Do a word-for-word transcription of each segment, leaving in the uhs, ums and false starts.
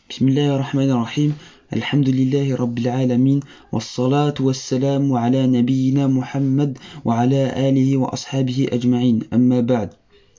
Bismillahir Rahmanir Rahim. Alhamdulillahi Rabbil Alamin. Wassalatu wassalamu ala nabiyyina Muhammad wa ala alihi wa ashabihi ajma'in. Amma ba'd.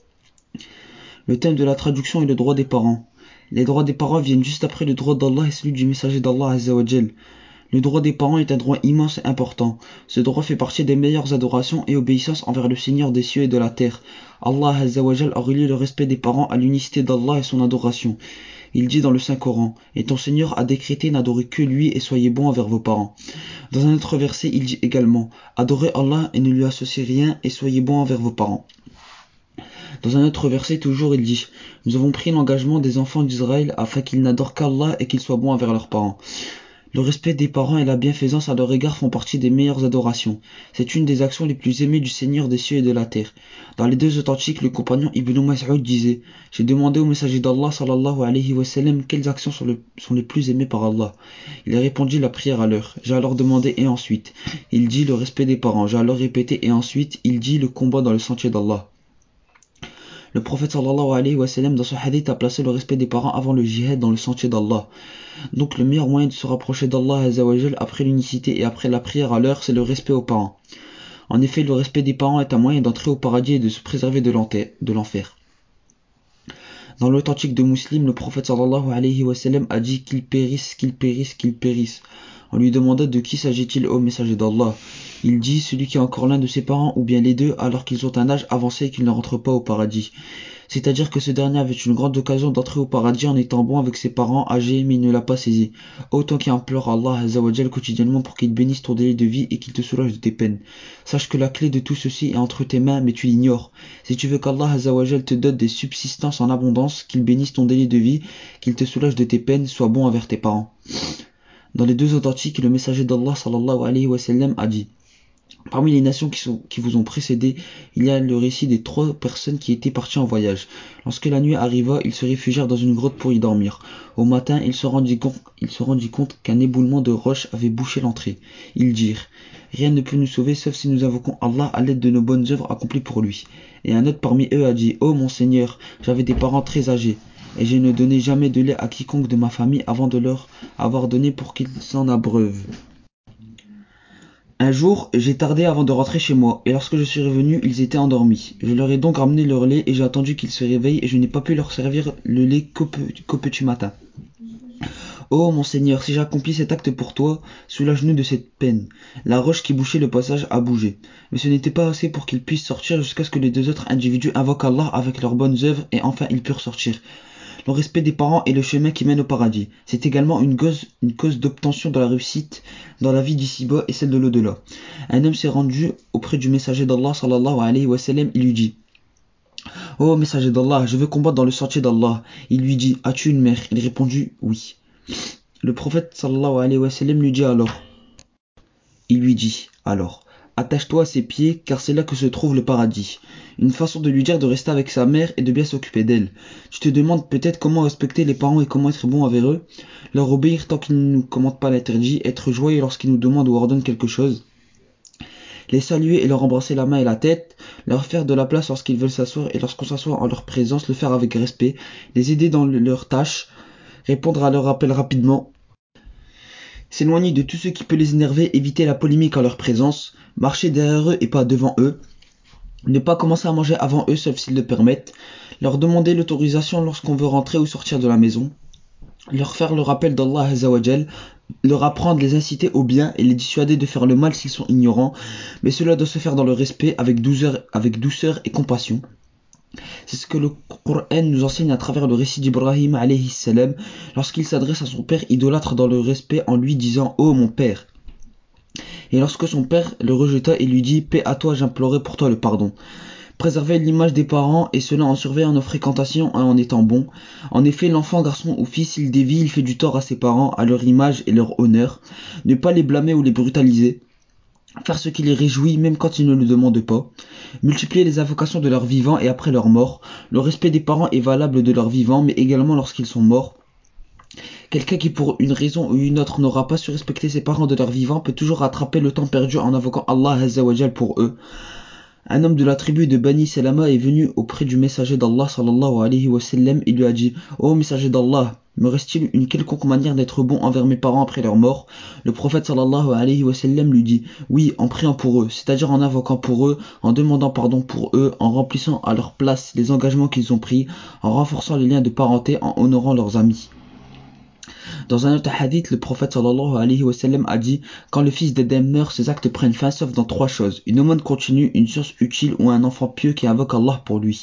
Le thème de la traduction est le droit des parents. Les droits des parents viennent juste après le droit d'Allah et celui du messager d'Allah Azza wa Jal. Le droit des parents est un droit immense et important. Ce droit fait partie des meilleures adorations et obéissances envers le Seigneur des cieux et de la terre. Allah Azza wa Jal a relié le respect des parents à l'unicité d'Allah et son adoration. Il dit dans le Saint-Coran, « Et ton Seigneur a décrété n'adorer que lui et soyez bons envers vos parents. » Dans un autre verset, il dit également, « Adorez Allah et ne lui associez rien et soyez bons envers vos parents. » Dans un autre verset, toujours, il dit, « Nous avons pris l'engagement des enfants d'Israël afin qu'ils n'adorent qu'Allah et qu'ils soient bons envers leurs parents. » Le respect des parents et la bienfaisance à leur égard font partie des meilleures adorations. C'est une des actions les plus aimées du Seigneur des cieux et de la terre. Dans les deux authentiques, le compagnon Ibn Mas'ud disait, « J'ai demandé au messager d'Allah sallallahu alayhi wa sallam quelles actions sont, le, sont les plus aimées par Allah. Il a répondu la prière à l'heure. J'ai alors demandé et ensuite. Il dit le respect des parents. J'ai alors répété et ensuite. Il dit le combat dans le sentier d'Allah. » Le prophète sallallahu alayhi wa sallam dans son hadith a placé le respect des parents avant le jihad dans le sentier d'Allah. Donc le meilleur moyen de se rapprocher d'Allah Azza wa Jal après l'unicité et après la prière à l'heure, c'est le respect aux parents. En effet, le respect des parents est un moyen d'entrer au paradis et de se préserver de l'enfer. Dans l'authentique de Muslim, le prophète sallallahu alayhi wa sallam a dit qu'ils périssent, qu'ils périssent, qu'ils périssent. On lui demanda de qui s'agit-il ô messager d'Allah. Il dit celui qui a encore l'un de ses parents ou bien les deux alors qu'ils ont un âge avancé et qu'ils ne rentrent pas au paradis. C'est-à-dire que ce dernier avait une grande occasion d'entrer au paradis en étant bon avec ses parents âgés mais il ne l'a pas saisi. Autant qu'il implore Allah Azza wa Jal quotidiennement pour qu'il bénisse ton délai de vie et qu'il te soulage de tes peines. Sache que la clé de tout ceci est entre tes mains mais tu l'ignores. Si tu veux qu'Allah Azza wa Jal te donne des subsistances en abondance, qu'il bénisse ton délai de vie, qu'il te soulage de tes peines, sois bon envers tes parents. Dans les deux authentiques, le messager d'Allah sallallahu alayhi wa sallam a dit: parmi les nations qui, sont, qui vous ont précédé, il y a le récit des trois personnes qui étaient parties en voyage. Lorsque la nuit arriva, ils se réfugièrent dans une grotte pour y dormir. Au matin, ils se rendit compte, ils se rendit compte qu'un éboulement de roches avait bouché l'entrée. Ils dirent: rien ne peut nous sauver sauf si nous invoquons Allah à l'aide de nos bonnes œuvres accomplies pour lui. Et un autre parmi eux a dit: ô mon Seigneur, j'avais des parents très âgés, et je ne donnais jamais de lait à quiconque de ma famille avant de leur avoir donné pour qu'ils s'en abreuvent. Un jour, j'ai tardé avant de rentrer chez moi, et lorsque je suis revenu, ils étaient endormis. Je leur ai donc ramené leur lait, et j'ai attendu qu'ils se réveillent, et je n'ai pas pu leur servir le lait qu'au, qu'au petit matin. Oh mon Seigneur, si j'accomplis cet acte pour toi, soulage-nous de cette peine. La roche qui bouchait le passage a bougé. Mais ce n'était pas assez pour qu'ils puissent sortir jusqu'à ce que les deux autres individus invoquent Allah avec leurs bonnes œuvres, et enfin ils purent sortir. Le respect des parents est le chemin qui mène au paradis. C'est également une cause, une cause d'obtention de la réussite dans la vie d'ici-bas et celle de l'au-delà. Un homme s'est rendu auprès du messager d'Allah sallallahu alayhi wa sallam. Il lui dit: ô messager d'Allah, je veux combattre dans le sentier d'Allah. Il lui dit: as-tu une mère? Il répondit: oui. Le prophète sallallahu alayhi wa sallam lui dit alors Il lui dit alors attache-toi à ses pieds, car c'est là que se trouve le paradis. Une façon de lui dire de rester avec sa mère et de bien s'occuper d'elle. Tu te demandes peut-être comment respecter les parents et comment être bon envers eux. Leur obéir tant qu'ils ne nous commandent pas l'interdit, être joyeux lorsqu'ils nous demandent ou ordonnent quelque chose. Les saluer et leur embrasser la main et la tête, leur faire de la place lorsqu'ils veulent s'asseoir et lorsqu'on s'assoit en leur présence, le faire avec respect, les aider dans leurs tâches, répondre à leurs appels rapidement, s'éloigner de tout ce qui peut les énerver, éviter la polémique en leur présence, marcher derrière eux et pas devant eux, ne pas commencer à manger avant eux sauf s'ils le permettent, leur demander l'autorisation lorsqu'on veut rentrer ou sortir de la maison, leur faire le rappel d'Allah Azza wa Jal, leur apprendre, les inciter au bien et les dissuader de faire le mal s'ils sont ignorants, mais cela doit se faire dans le respect, avec douceur, avec douceur et compassion. C'est ce que le Coran nous enseigne à travers le récit d'Ibrahim alayhi salam lorsqu'il s'adresse à son père idolâtre dans le respect en lui disant: ô mon père. Et lorsque son père le rejeta et lui dit: paix à toi, j'implorais pour toi le pardon. Préserver l'image des parents et cela en surveillant nos fréquentations et en étant bon. En effet, l'enfant, garçon ou fils, s'il dévie, il fait du tort à ses parents, à leur image et leur honneur. Ne pas les blâmer ou les brutaliser. Faire ce qui les réjouit même quand ils ne le demandent pas. Multiplier les invocations de leurs vivants et après leur mort. Le respect des parents est valable de leurs vivants mais également lorsqu'ils sont morts. Quelqu'un qui pour une raison ou une autre n'aura pas su respecter ses parents de leur vivant peut toujours rattraper le temps perdu en invoquant Allah Azza wa Jal pour eux. Un homme de la tribu de Bani Salama est venu auprès du messager d'Allah sallallahu alayhi wa sallam et lui a dit: ô messager d'Allah, Me reste-t-il une quelconque manière d'être bon envers mes parents après leur mort? Le prophète sallallahu alayhi wa sallam lui dit: oui, en priant pour eux, c'est-à-dire en invoquant pour eux, en demandant pardon pour eux, en remplissant à leur place les engagements qu'ils ont pris, en renforçant les liens de parenté, en honorant leurs amis. Dans un autre hadith, le prophète sallallahu alayhi wa sallam a dit: quand le fils d'Adam meurt, ses actes prennent fin sauf dans trois choses: une aumône continue, une source utile ou un enfant pieux qui invoque Allah pour lui.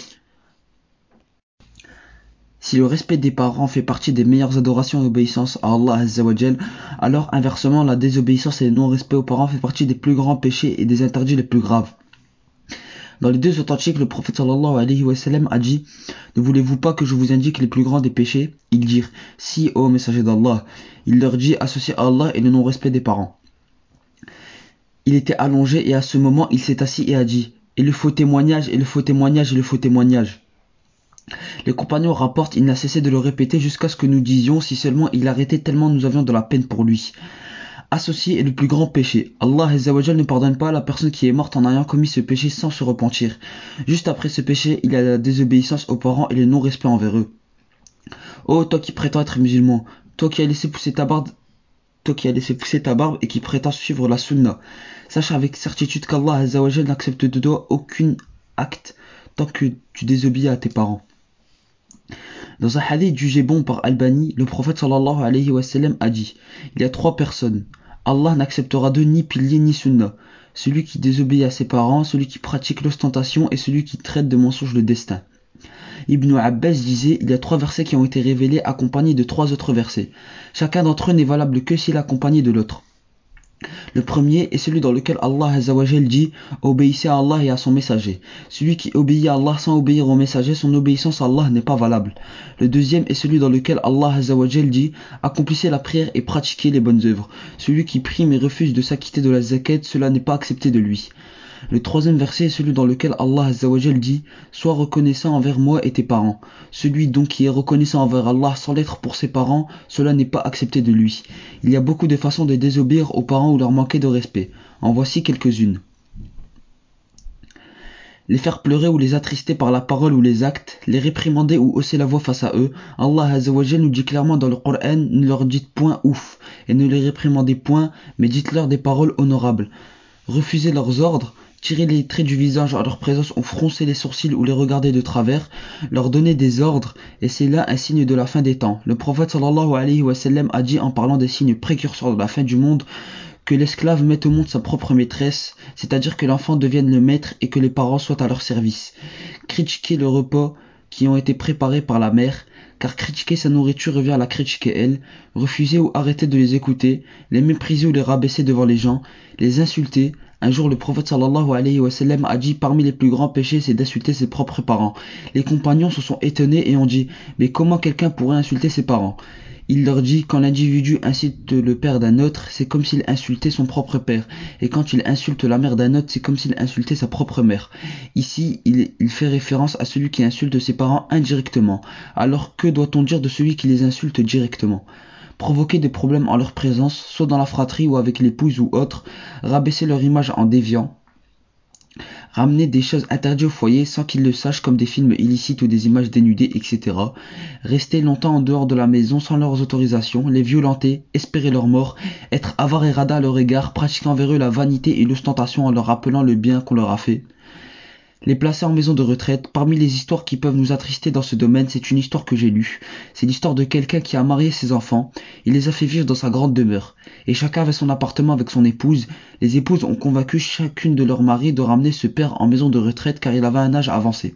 Si le respect des parents fait partie des meilleures adorations et obéissances à Allah Azza wa Jal, alors inversement, la désobéissance et le non-respect aux parents fait partie des plus grands péchés et des interdits les plus graves. Dans les deux authentiques, le prophète sallallahu alayhi wa sallam a dit: ne voulez-vous pas que je vous indique les plus grands des péchés? Ils dirent: si, ô messager d'Allah. Il leur dit: associer à Allah et le non-respect des parents. Il était allongé et à ce moment il s'est assis et a dit: et le faux témoignage, et le faux témoignage, et le faux témoignage. Les compagnons rapportent: il n'a cessé de le répéter jusqu'à ce que nous disions: si seulement il arrêtait, tellement nous avions de la peine pour lui. Associer est le plus grand péché. Allah Azza wa Jal ne pardonne pas à la personne qui est morte en ayant commis ce péché sans se repentir. Juste après ce péché, il y a la désobéissance aux parents et le non-respect envers eux. Oh, toi qui prétends être musulman, toi qui as laissé pousser ta barbe, toi qui as laissé pousser ta barbe et qui prétends suivre la sunna, sache avec certitude qu'Allah Azza wa Jal n'accepte de toi aucun acte tant que tu désobéis à tes parents. Dans un hadith jugé bon par Albani, le prophète sallallahu alayhi wa sallam a dit: il y a trois personnes. Allah n'acceptera d'eux ni pilier ni sunna: celui qui désobéit à ses parents, celui qui pratique l'ostentation et celui qui traite de mensonge le destin. Ibn Abbas disait: il y a trois versets qui ont été révélés accompagnés de trois autres versets. Chacun d'entre eux n'est valable que s'il est accompagné de l'autre. Le premier est celui dans lequel Allah Azza wa Jal dit: obéissez à Allah et à son messager. Celui qui obéit à Allah sans obéir au messager, son obéissance à Allah n'est pas valable. Le deuxième est celui dans lequel Allah Azza wa Jal dit: accomplissez la prière et pratiquez les bonnes œuvres. Celui qui prie mais refuse de s'acquitter de la zakat, cela n'est pas accepté de lui. Le troisième verset est celui dans lequel Allah Azza wa Jal dit: sois reconnaissant envers moi et tes parents. Celui donc qui est reconnaissant envers Allah sans l'être pour ses parents, cela n'est pas accepté de lui. Il y a beaucoup de façons de désobéir aux parents ou leur manquer de respect. En voici quelques-unes. Les faire pleurer ou les attrister par la parole ou les actes, les réprimander ou hausser la voix face à eux. Allah Azza wa Jal nous dit clairement dans le Coran: ne leur dites point ouf, et ne les réprimandez point, mais dites-leur des paroles honorables. Refusez leurs ordres, tirer les traits du visage à leur présence ou froncer les sourcils ou les regarder de travers, leur donner des ordres, et c'est là un signe de la fin des temps. Le prophète sallallahu alayhi wa sallam a dit en parlant des signes précurseurs de la fin du monde que l'esclave mette au monde sa propre maîtresse, c'est-à-dire que l'enfant devienne le maître et que les parents soient à leur service. Critiquer le repas qui ont été préparés par la mère, car critiquer sa nourriture revient à la critiquer elle, refuser ou arrêter de les écouter, les mépriser ou les rabaisser devant les gens, les insulter. Un jour, le prophète sallallahu alayhi wa sallam a dit: parmi les plus grands péchés, c'est d'insulter ses propres parents. Les compagnons se sont étonnés et ont dit: mais comment quelqu'un pourrait insulter ses parents? Il leur dit: quand l'individu insulte le père d'un autre, c'est comme s'il insultait son propre père, et quand il insulte la mère d'un autre, c'est comme s'il insultait sa propre mère. Ici, il, il fait référence à celui qui insulte ses parents indirectement. Alors que doit-on dire de celui qui les insulte directement? Provoquer des problèmes en leur présence, soit dans la fratrie ou avec l'épouse ou autre, rabaisser leur image en déviant, ramener des choses interdites au foyer sans qu'ils le sachent, comme des films illicites ou des images dénudées, et cetera. Rester longtemps en dehors de la maison sans leurs autorisations, les violenter, espérer leur mort, être avare et radin à leur égard, pratiquer envers eux la vanité et l'ostentation en leur rappelant le bien qu'on leur a fait. Les placer en maison de retraite. Parmi les histoires qui peuvent nous attrister dans ce domaine, c'est une histoire que j'ai lue. C'est l'histoire de quelqu'un qui a marié ses enfants. Il les a fait vivre dans sa grande demeure. Et chacun avait son appartement avec son épouse. Les épouses ont convaincu chacune de leurs maris de ramener ce père en maison de retraite car il avait un âge avancé.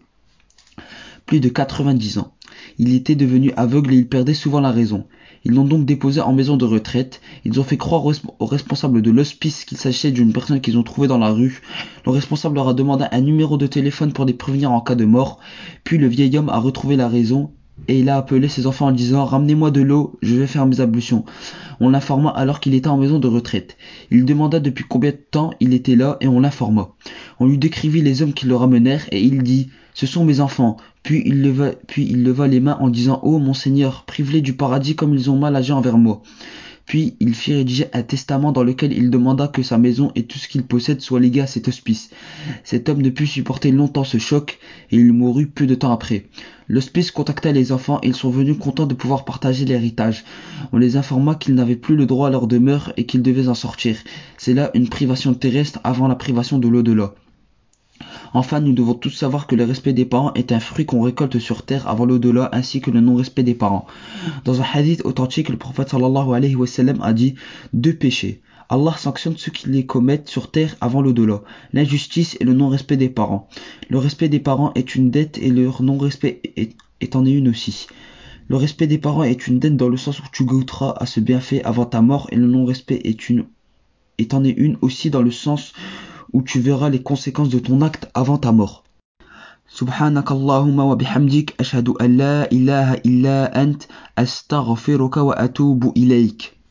Plus de quatre-vingt-dix ans. Il était devenu aveugle et il perdait souvent la raison. Ils l'ont donc déposé en maison de retraite. Ils ont fait croire aux responsables de l'hospice qu'il s'agissait d'une personne qu'ils ont trouvée dans la rue. Le responsable leur a demandé un numéro de téléphone pour les prévenir en cas de mort. Puis le vieil homme a retrouvé la raison et il a appelé ses enfants en disant: ramenez-moi de l'eau, je vais faire mes ablutions. On l'informa alors qu'il était en maison de retraite. Il demanda depuis combien de temps il était là et on l'informa. On lui décrivit les hommes qui le ramenèrent et il dit: ce sont mes enfants. Puis il leva, puis il leva les mains en disant: oh mon Seigneur, prive-les du paradis comme ils ont mal agi envers moi. Puis il fit rédiger un testament dans lequel il demanda que sa maison et tout ce qu'il possède soient légués à cet hospice. Cet homme ne put supporter longtemps ce choc et il mourut peu de temps après. L'hospice contacta les enfants et ils sont venus contents de pouvoir partager l'héritage. On les informa qu'ils n'avaient plus le droit à leur demeure et qu'ils devaient en sortir. C'est là une privation terrestre avant la privation de l'au-delà. Enfin, nous devons tous savoir que le respect des parents est un fruit qu'on récolte sur terre avant l'au-delà, ainsi que le non-respect des parents. Dans un hadith authentique, le prophète sallallahu alayhi wa sallam a dit deux péchés. Allah sanctionne ceux qui les commettent sur terre avant l'au-delà, l'injustice et le non-respect des parents. Le respect des parents est une dette et leur non-respect est, est en est une aussi. Le respect des parents est une dette dans le sens où tu goûteras à ce bienfait avant ta mort, et le non-respect est une est en est une aussi dans le sens où tu verras les conséquences de ton acte avant ta mort. Subhanakallahumma wa bihamdik ashhadu an la ilaha illa ant astaghfiruka wa atubu ilayk.